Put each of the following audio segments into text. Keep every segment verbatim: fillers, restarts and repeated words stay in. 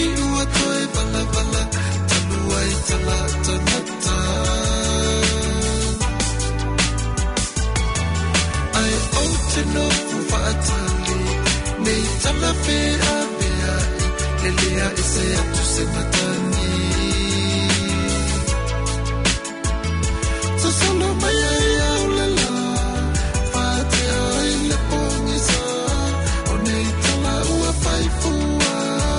ua toe bala bala talua I tala tanata ai o te no fuatali nei tala fe a bea le lea e se atu se matani so solo mai ai au la la fate ai le pongisa o nei tala ua fai fua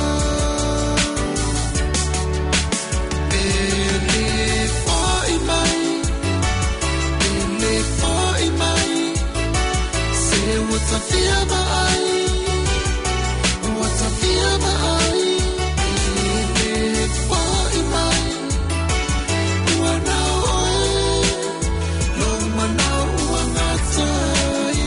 e le fai mai e le fai mai se ua fia mai ua fia mai e le fai mai ua na oe lo mana ua ngatai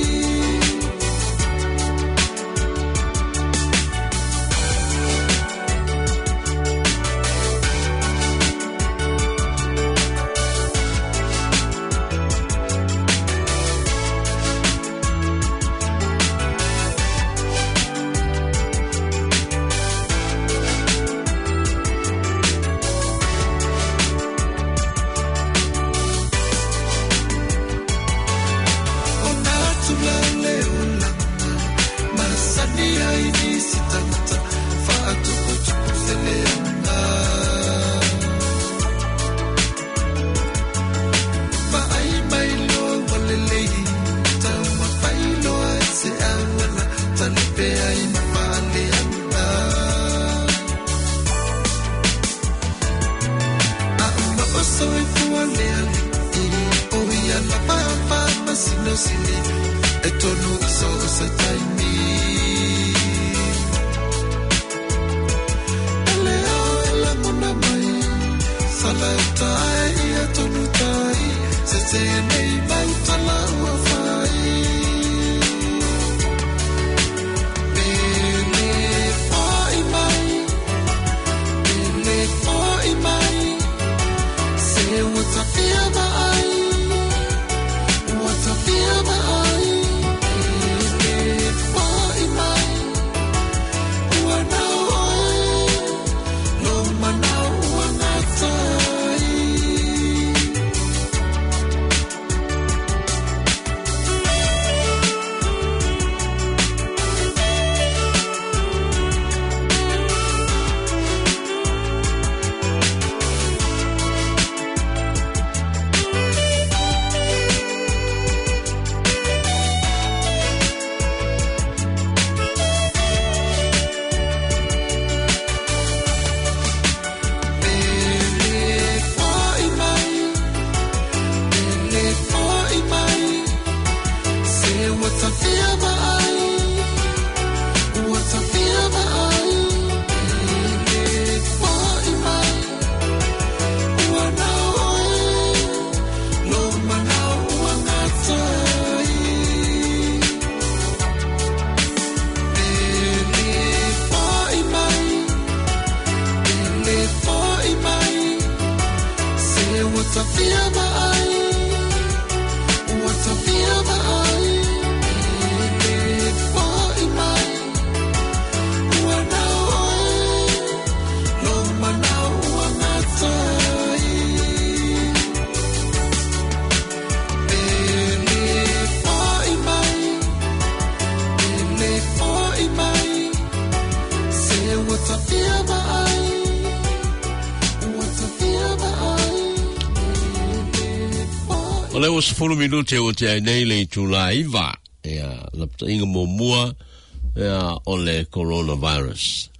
O le o sefulu minute o te ai nei le Julai va e la inga mo mua e o le coronavirus.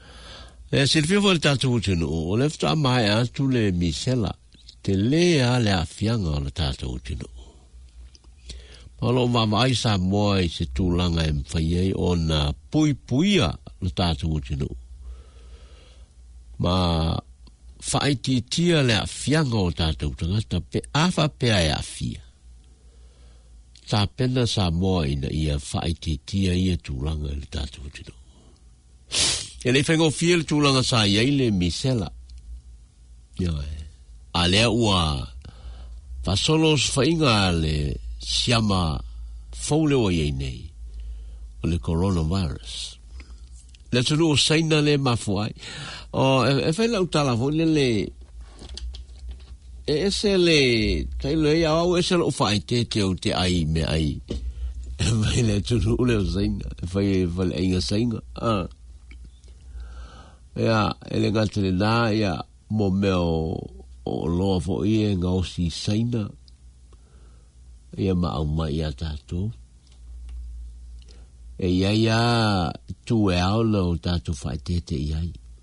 E se fio fo le tatu utinu o le fta mai atu le misela te lea le afianga o le tatu utinu. Malo mamai sa moa i se tūlanga e mwhaiei o na pui puia le tatu utinu. Ma whaiti tia le afianga o tatu utangata pe afa pea e afia. Ta pena sa moa ina ia whaiti tia ia tūlanga le tatu utinu. E le whengo fia le tūlanga sa iei le misela. A lea ua fasolos whainga le siama faule o iei nei o le coronavirus. le tunu o saina le mafuai o e fai lau tala fo le le e ese le tai le ia au ese lo fai te te o te ai me ai e fai le tunu le o saina e fai fai inga saina ah ia ele ngate le na ia mo meo o loa fo ia nga o si saina ia ma au mai ia tātou e ia ia tu e au lo tātou fai te te iai.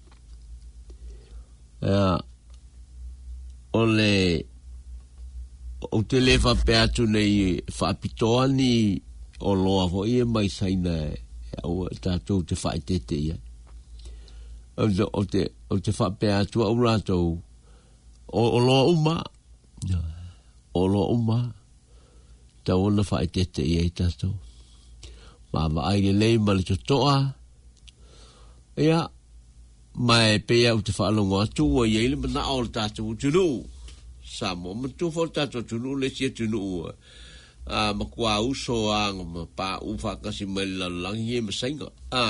Uh, o le o te le fa pe atu nei fa pitoa ni o loa fo ia mai saina o tātou te fai te te iai. O te, o te, o te fa pe atu au rātou o, o loa uma o loa uma tau ona fai te te iai tātou. Ma ai le lei ma le totoa ia mai pe au te whaalongo atu o iei le mana o le tātou tunu sa mo ma tu fo tātou tunu le sia tunu a ma kua uso a ma pa u whakasi mai la langi e ma sainga a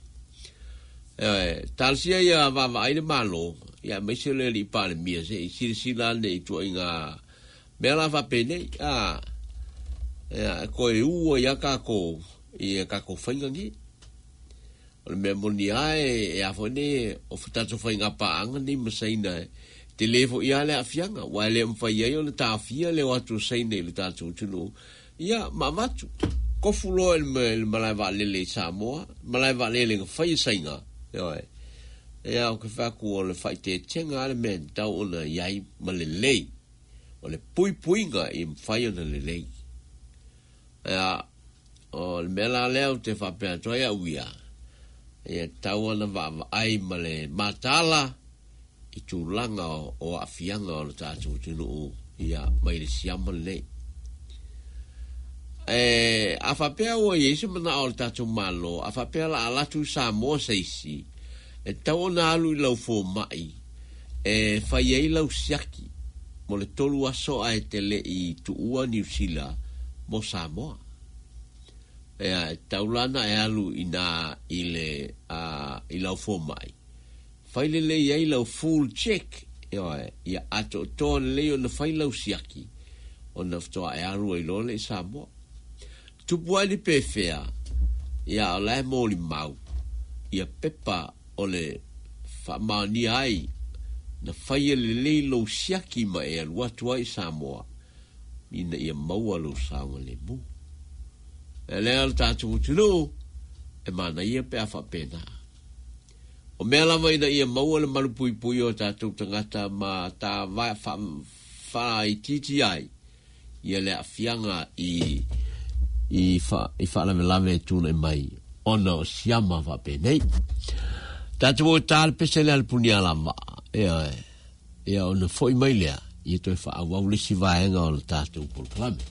e talsia ia va va ai le malo ia mai se le li pa le mia se i siri sila ne i tua inga mea la va pene a ia koe ua ia ka ko ia ka ko whainga ngi. O le mea moni ae e a whane o whatato whainga paanga ni masaina te lefo ia le a fianga. Wai le mwhai ai o le tā fia le watu saina le tātou tunu. Ia ma watu. Kofu loa le malai wa lele Samoa. Malai wa lele nga whai sainga. Ia o ke whaku o le whai te tenga ale men tau o na iai ma le lei. O le pui puinga i mwhai o na le lei. Ia o le mela leo te whapea toia uia. E tau ana wa ai ma le matala i tūlanga o, o a fianga o le tātou tunu o ia mai le siama le. E a whapea o Yesu mana o le tātou malo, a whapea la alatu sa moa seisi, e tau ana alu i lau fō mai, e whai ei lau siaki, mo le tolu aso a e tele i tuua New Zealand, mo Samoa. E taulana e alu ina ile a uh, ilau fo mai. Faile le ia ilau full check. Ia ia ato ton le ona failau siaki. Ona ftoa e alu i lole i Samoa. Tupua ni pefea. Ia o lai moli mau. Ia pepa o le whamani ai. Na faia le le lo siaki ma e alu atua i Samoa. Ina ia maua lo sawa le mu. E lea le tātou tunu, e mana ia pe a whapena. O mea lama ina ia maua le malu pui pui o tātou tangata ma tā vai wha i titi ai, ia le a fianga i i wha i wha lame lame tūna mai, ona o siama whapenei. Tātou o tāle pese lea le puni alama, ea ea ona foi mai lea, i toi wha awau lisi vaenga o le tātou pulklame.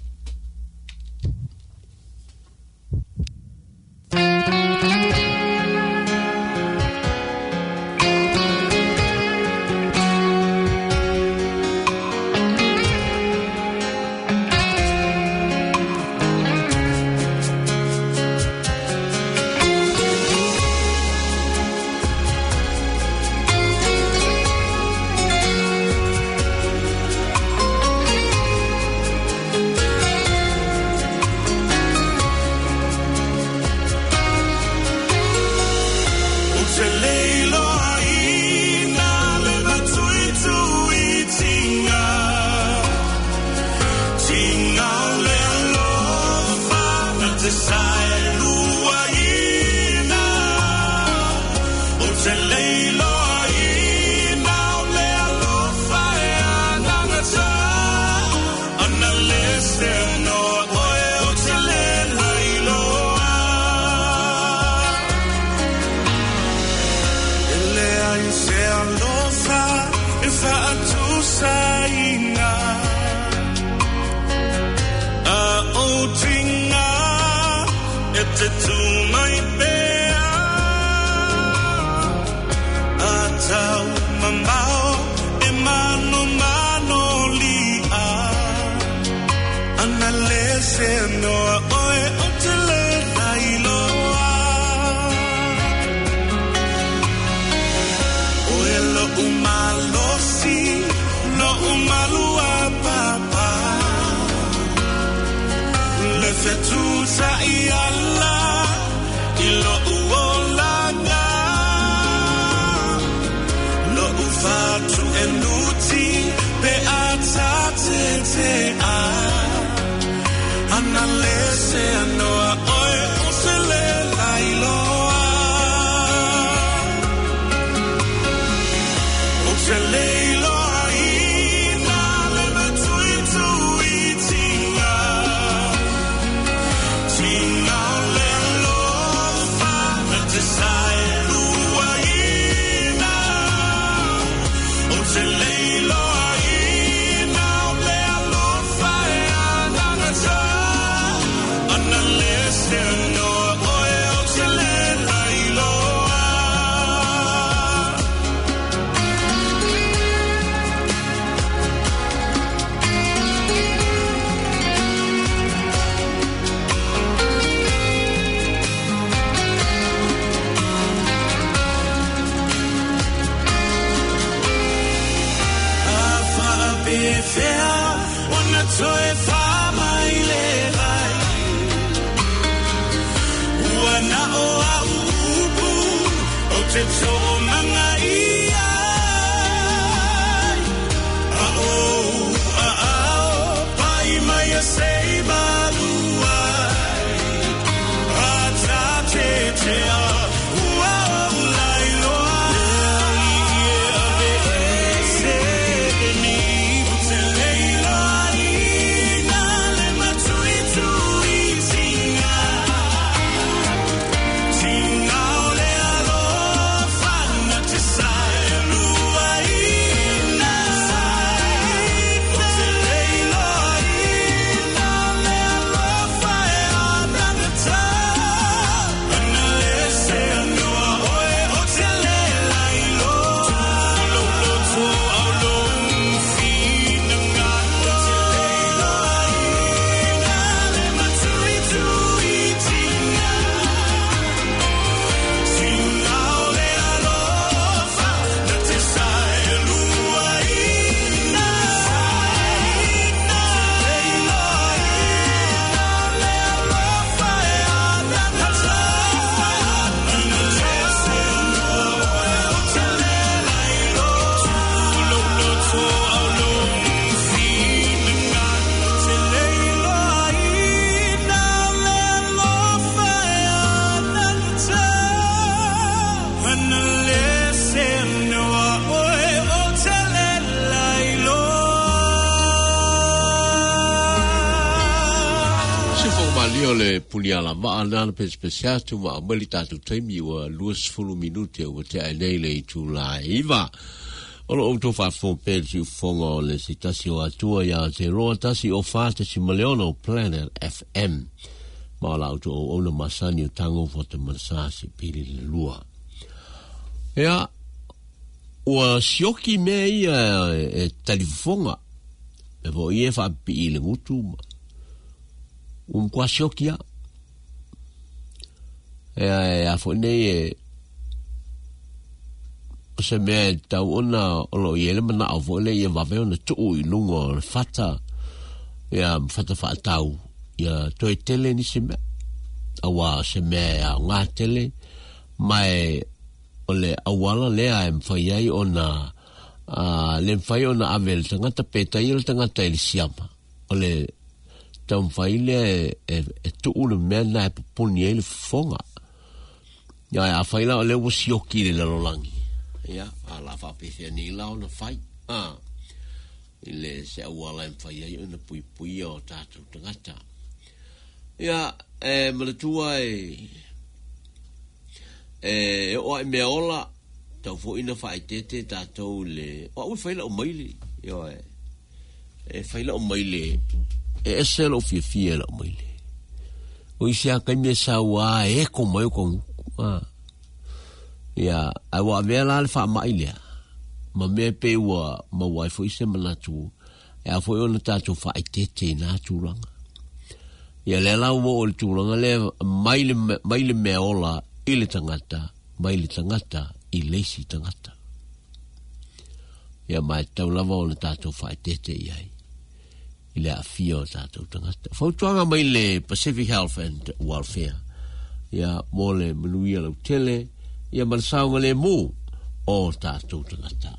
umalosi lo umalua papa le fetuta iala ilo uolanga lo ufatu enuti pe atate te a analese anoa oe usele lailoa usele iloa ina lema tuitu itinga tinga le lofa metisai lua ina usele iloa ina le alofa e anangata analese anoa oe usele lailoa Fair, wanna toy for my levai. Wanna oa ubu, o te to manga ia. A o a a pai mai a sei baluai. A ta te te a ua lai loa. Le puliala ma ana pe speciato ma abilitato temi wa luas fulu minuti o te ai le July va olo auto fa fo pe si fongo le citasio atua ya te rota si o fate si Maleono Planet F M ma la auto o na masani tango fo te masasi pili le lua ya o sioki me e telefonga e vo ie fa pi le mutu un qua shokia e a fone e se me ta una lo yele mana a vole e va veo na tu i lungo fata ya fata fa tau ya toi tele ni se me awa se me a nga tele mai ole awala le a mfai ai ona a le mfai ona avel tanga ta peta il tanga ta il siama ole tau faile e tu ulu mena e pupuni ele fonga. Ya a faila o le usioki le lalolangi. Ya, a la fa pese ni la o na fai. Ah. Ile se awala em fai ai na pui pui o tatu tangata. Ya, e malatua e e o e meola tau fo ina fai tete tatu le o u faila o maili. Yo e e faila o maili e eselo fia fia la maile o isia ka me sa wa e ko mai ko ah ya a wa vela fa maile ma me pe wa ma wa fo ise mana tu e a fo ona ta tu fa tete na tu langa ya le la wo o tu langa le maile maile me ola ile tangata maile tangata ile si tangata ia mai tau lava o le tātou whaetete iai. I le awhia o tātou tangata. Whautuanga mai le Pacific Health and Welfare. Ia mō le manuia lau tele, ia manasaunga le mū o tātou tangata.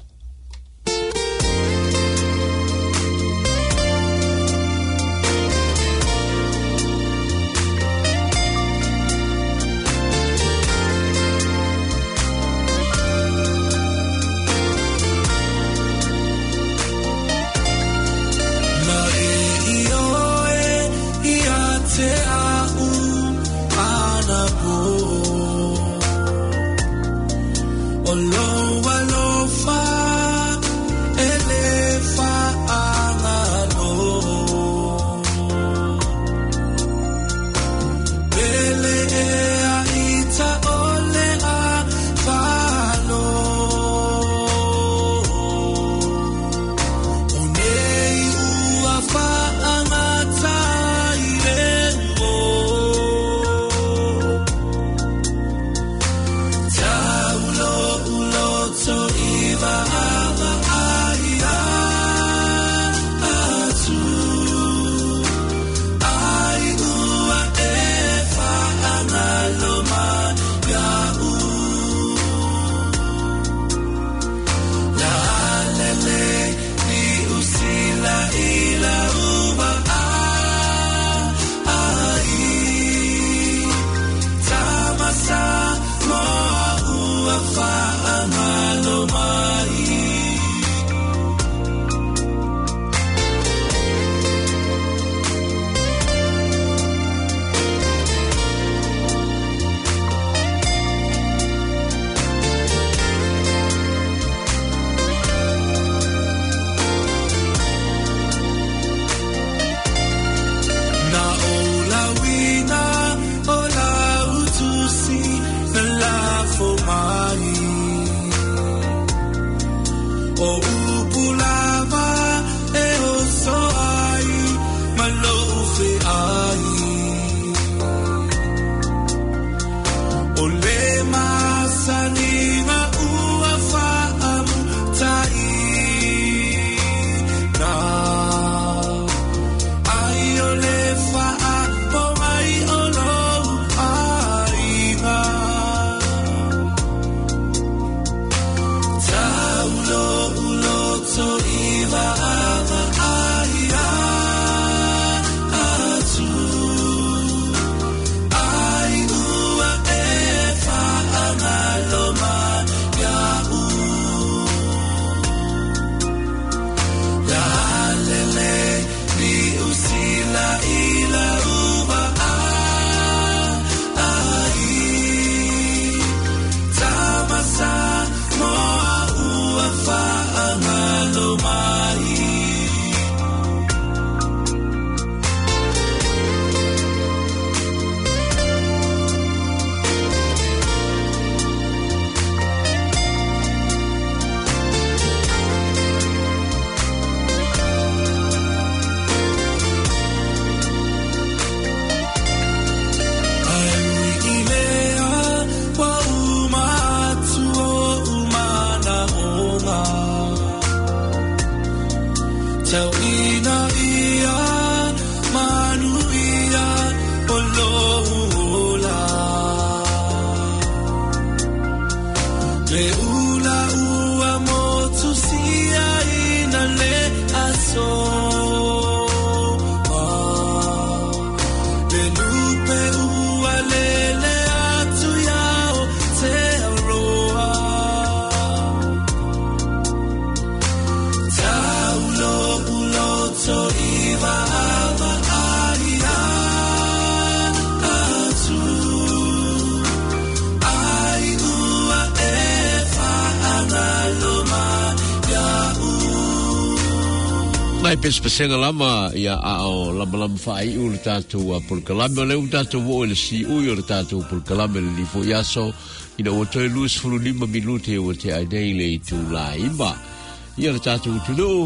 Mai pes pesenga lama ia ao lama lama fai u le tatu a por kalame le u tatu wo le si u le tatu por kalame le fo yaso ina o toi lus fulu lima minute o te ai nei le tu la imba ia le tatu tu do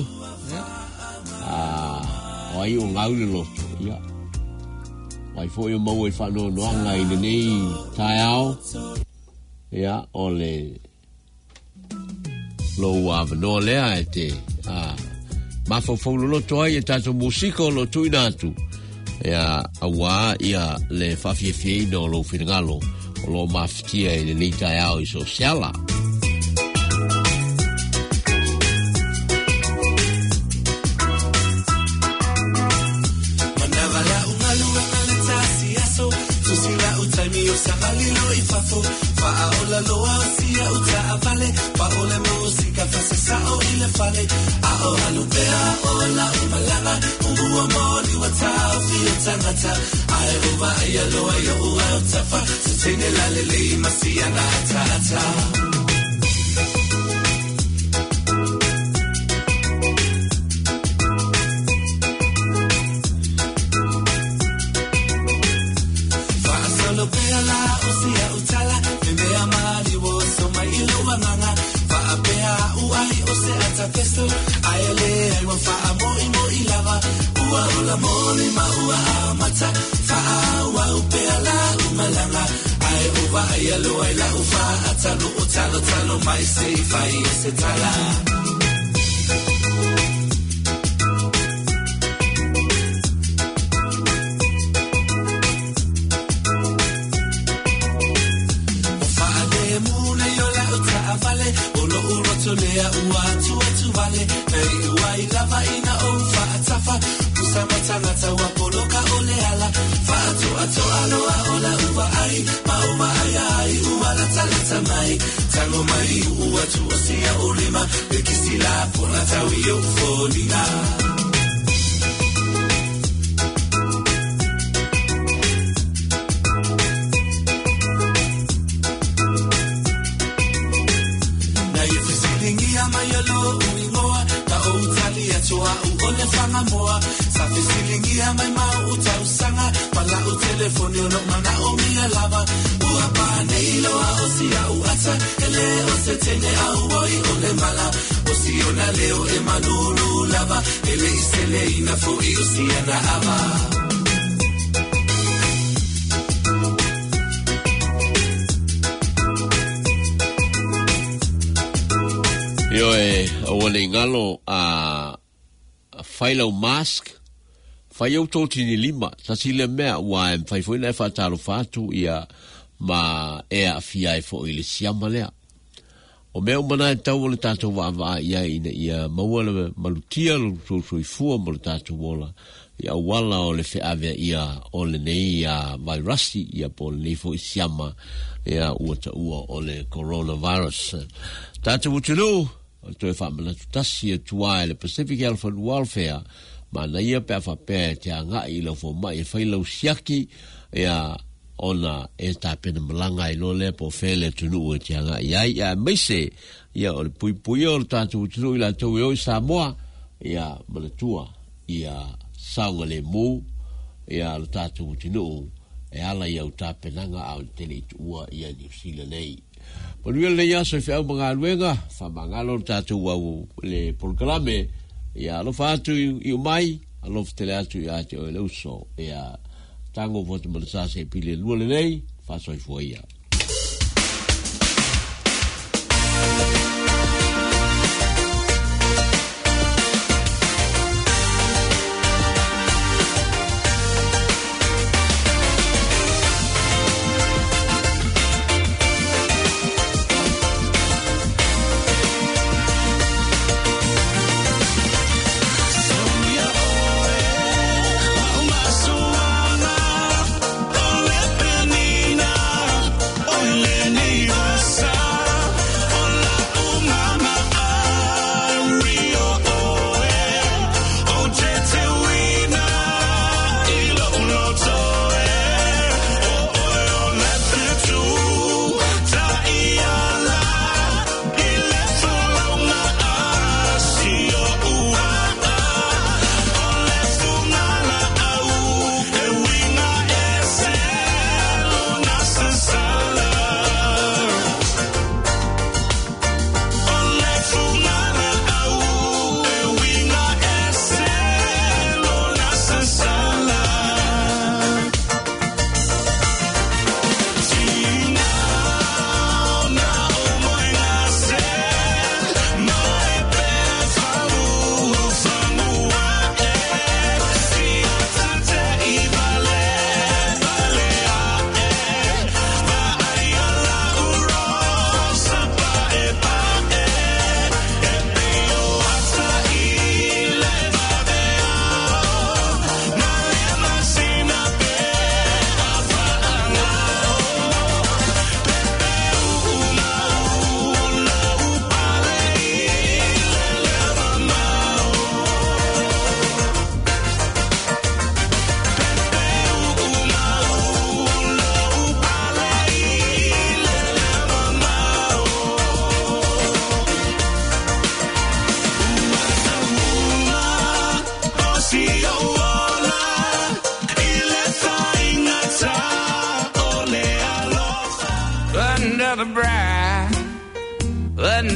ah ai o ngau le loto ia mai fo yo mo e fa no no ngai le nei tai ao ia o le lo wa no lea e te a ma fo fo lo to ai tato musiko lo tu inatu ya awa ia le fa fie fie no lo finalo lo maftia e le lita ao i sociala Sabalilo i fafo fa ola loa sia uta avale fa ole musica fa sao ile fale a o alupea ola umalanga uwa moli wata fi tangata ai uba ya loa yo uwa tafa sitene la lele masia na tata Festo aele ai wa fa mo i mo i lava ua ola moli ma ua amata fa wa upela umalanga ai uva ai alo ai la ufa atalo otalo talo mai sei fai se tala fa de muna yo la uta vale olo uro tolea ua vale ei wai lava ina o fa atafa kusama tangata wa poloka ole ala fa to ato alo ola uva ai ma uva ai ai uva la talata mai tango mai uva tu osia ulima bekisila pona tawi yo folina moa sa fisilingia mai mau uta usanga pala u telefoni no mana o mia lava ua pane ilo a osia uata ele o se tene au oi ole mala osio na leo e malulu lava ele isele ina fo i osia na ava yo e ole ngalo a Failo mask fai au toti ni lima tasile mea wa em fai foi na fa talo fatu ia ma e a fia e fo ile siama lea o meu mana tau le tato wa va ia ina ia mawala malutia lo so so fu mo le tato wola ia wala o le fe ave ia o le nei ia virusi ia po le fo siama ia uta ua o le coronavirus tato wutulo to fa mala tasi e tua le Pacific Health and Welfare ma na ia pe fa pe te anga i lo fo mai fa lo siaki ya ona e ta pe na malanga i lo le po fele tunu o te anga ia ia mese ia o pui pui o ta tu tu ila to o Samoa ia mala tua ia saunga le mu ia lo ta tu tunu e ala ia ta pe nanga au tele tua ia ni sila nei Poluia le ia so fea mga luenga, fa mangalo tatu wau le programe, ia alo fa atu i umai, alo ftele atu i ate o ele uso, ia tango voto malasase e pile lua le nei, fa soi fua ia.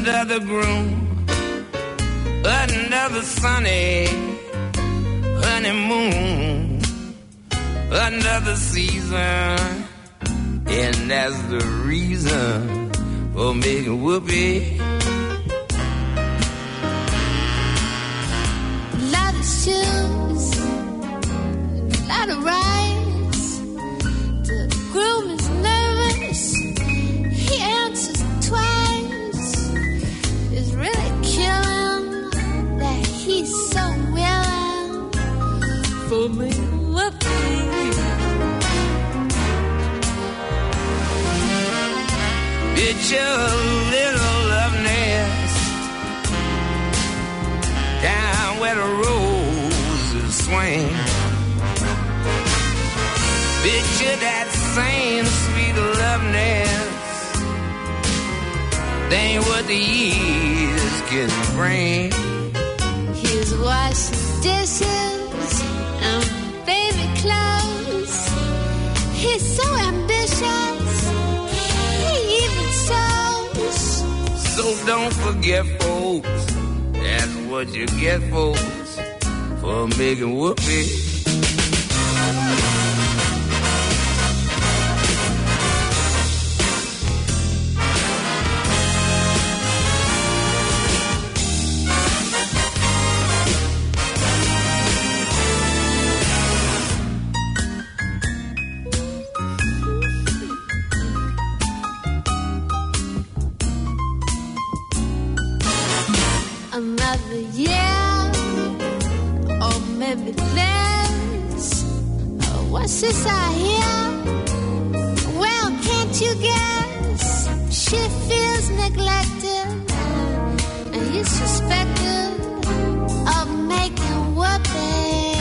under the groom, under the sunny honeymoon, under the season, and that's the reason for making whoopee. A lot of shoes, a lot of rides. The groom is nervous. He answers twice. It's really killing that he's so willing for me. Whoopee. It's your little love nest down where the roses swing. Picture that same sweet love nest. They ain't what the years can bring. He's washing dishes and baby clothes. He's so ambitious. He even sews. So don't forget, folks, that's what you get, folks, for making whoopee. Another year, or maybe less. Oh, what's this I hear? Well, can't you guess? She feels neglected, and he's suspected of making whoopee.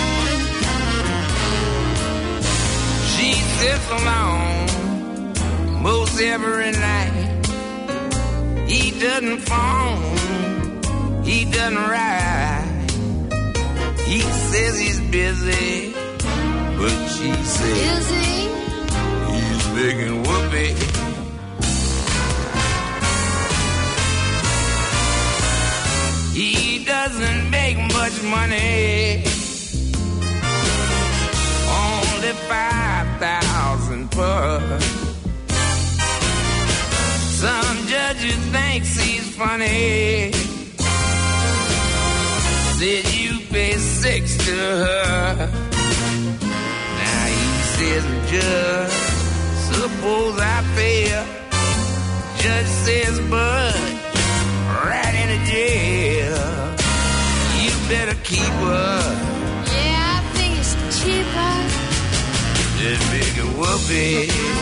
She sits alone most every night. He doesn't phone. He doesn't ride. He says he's busy, but she says Busy? he's making whoopee. He doesn't make much money, only five thousand per. Some judges thinks he's funny. Said you pay six to her. Now he says, Judge, suppose I pay her. Judge says, Bud, right into jail. You better keep her. Yeah, I think it's cheaper. This big whoopee.